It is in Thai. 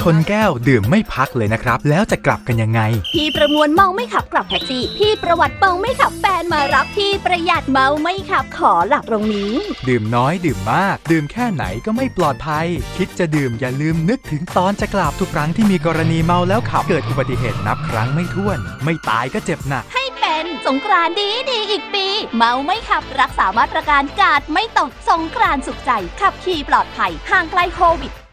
นแก้วดื่มไม่พักเลยนะครับแล้วจะกลับกันยังไงพี่ประมวลเมาไม่ขับกลับแท็กซี่พี่ประวัติเมาไม่ขับแฟนมารับพี่ประหยัดเมาไม่ขับขอหลับตรงนี้ดื่มน้อยดื่มมากดื่มแค่ไหนก็ไม่ปลอดภัยคิดจะดื่มอย่าลืมนึกถึงตอนจะกลับทุกครั้งที่มีกรณีเมาแล้วขับเกิดอุบัติเหตุนับครั้งไม่ถ้วนไม่ตายก็เจ็บหนักให้เป็นสงกรานต์ดีอีกปีเมาไม่ขับรักษามาตรการกาดไม่ตกสงกรานต์สุขใจขับขี่ปลอดภัยห่างไกลโควิด